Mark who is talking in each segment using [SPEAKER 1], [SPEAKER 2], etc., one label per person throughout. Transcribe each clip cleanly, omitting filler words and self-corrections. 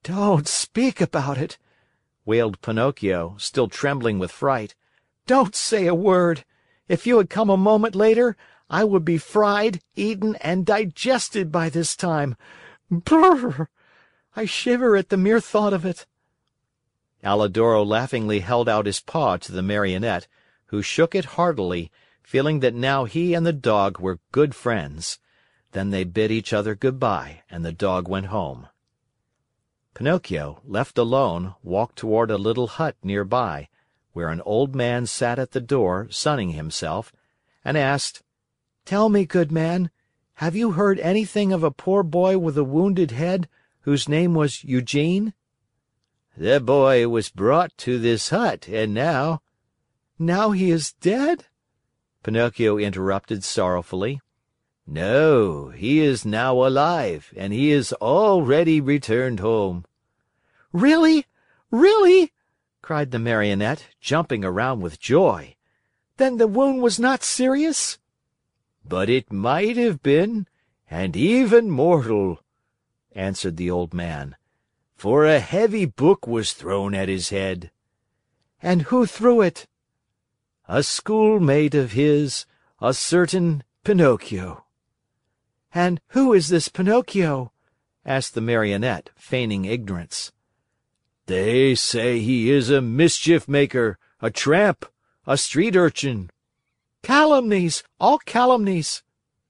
[SPEAKER 1] "Don't speak about it," wailed Pinocchio, still trembling with fright. "Don't say a word. If you had come a moment later, I would be fried, eaten, and digested by this time. Brrr! I shiver at the mere thought of it." Alidoro laughingly held out his paw to the Marionette, who shook it heartily, feeling that now he and the dog were good friends. Then they bid each other good bye, and the dog went home. Pinocchio, left alone, walked toward a little hut near by, where an old man sat at the door sunning himself, and asked, "Tell me, good man, have you heard anything of a poor boy with a wounded head, whose name was Eugene?" "The boy was brought to this hut, and now—" "Now he is dead?" Pinocchio interrupted sorrowfully. "No, he is now alive, and he is already returned home." "Really? Really?" cried the Marionette, jumping around with joy. "Then the wound was not serious?" "But it might have been, and even mortal," answered the old man, "for a heavy book was thrown at his head." "And who threw it?" "A schoolmate of his, a certain Pinocchio." "And who is this Pinocchio?" asked the Marionette, feigning ignorance. "They say he is a mischief maker, a tramp, a street urchin." "Calumnies! All calumnies!"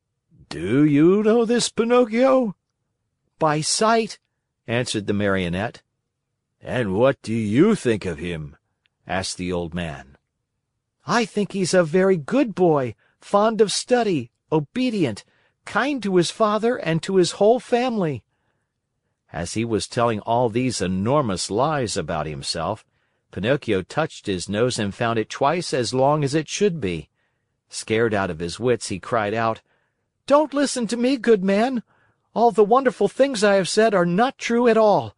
[SPEAKER 1] "Do you know this Pinocchio?" "By sight," answered the Marionette. "And what do you think of him?" asked the old man. "I think he's a very good boy, fond of study, obedient, kind to his father and to his whole family." As he was telling all these enormous lies about himself, Pinocchio touched his nose and found it twice as long as it should be. Scared out of his wits, he cried out, "Don't listen to me, good man! All the wonderful things I have said are not true at all.